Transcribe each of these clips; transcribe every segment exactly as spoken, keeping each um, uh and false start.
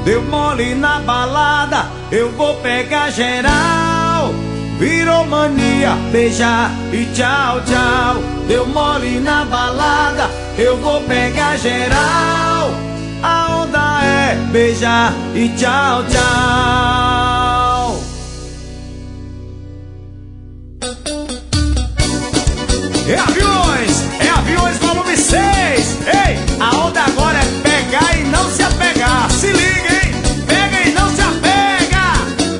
deu mole na balada, eu vou pegar geral. Virou mania, beijar e tchau, tchau. Deu mole na balada, eu vou pegar geral. A onda é beijar e tchau, tchau. É aviões, é aviões volume seis. Ei, a onda agora é pegar e não se apegar. Se liga, hein? Pega e não se apega.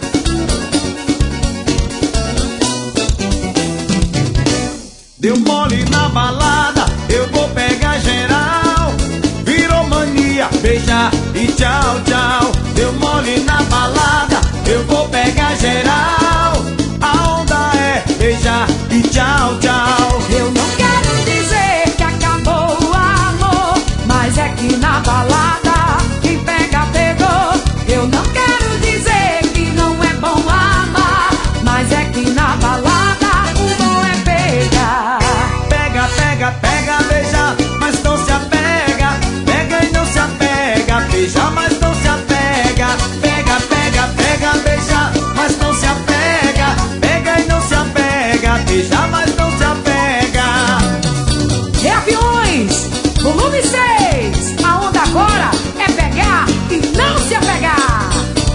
Deu mole na balada, eu vou pegar geral. Virou mania, beijar e tchau, tchau. Deu mole na balada, eu vou pegar geral. A onda é beijar e tchau, tchau. Eu não quero dizer que acabou o amor, mas é que na balada quem pega, pegou. Eu não quero dizer que não é bom amar, mas é que na balada o bom é pegar. Pega, pega, pega, beija, mas não se apega. Pega e não se apega, beija, mas não se apega. Pega, pega, pega, beija, mas não se apega. Pega e não se apega, beija, mas não se apega. É aviões, volume seis. A onda agora é pegar e não se apegar.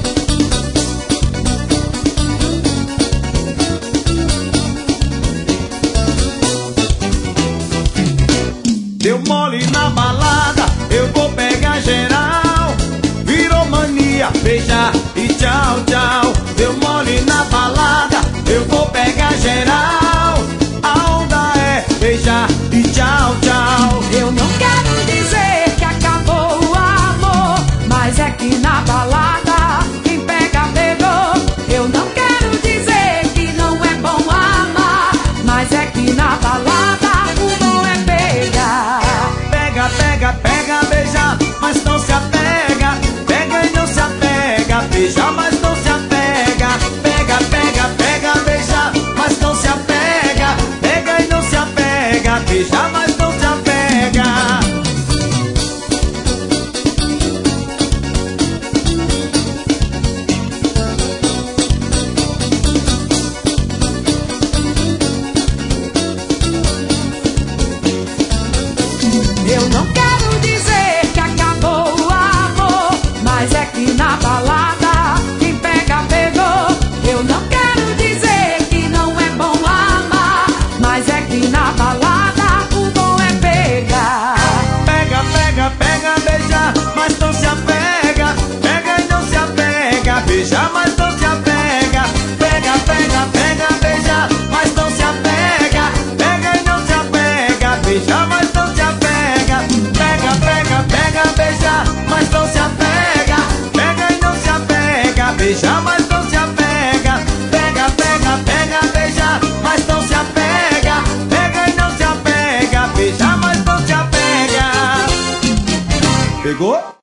Deu mole na balada, eu vou pegar geral. Virou mania, beijar e tchau, tchau. Deu mole na balada, eu vou pegar geral. A onda é beijar e tchau, tchau. Eu não quero dizer que acabou o amor, mas é que na balada quem pega, pegou. Eu não quero dizer que não é bom amar, mas é que na balada o bom é pegar. Pega, pega, pega, beija, mas não se apega. Pega e não se apega, beija, mas não se apega. Pega, pega, pega, beija, mas não se apega. Pega e não se apega, beija, mas não se apega. Eu não quero dizer que acabou o amor, mas é que na balada quem pega, pegou. Eu não quero dizer que não é bom amar, mas é que na balada o bom é pegar. Pega, pega, pega, beija, mas não se apega. Pega e não se apega, beija, mas não se apega. Pega, pega, pega, beija, mas não se apega. Pega e não se apega, beija, mas não se apega. Pega, pega, pega, beija, mas não se apega. Pega e não se apega, beija, mas não se apega. Pega, pega, pega, beija, mas não se apega. Pega e não se apega, beija, mas não se apega. Pegou?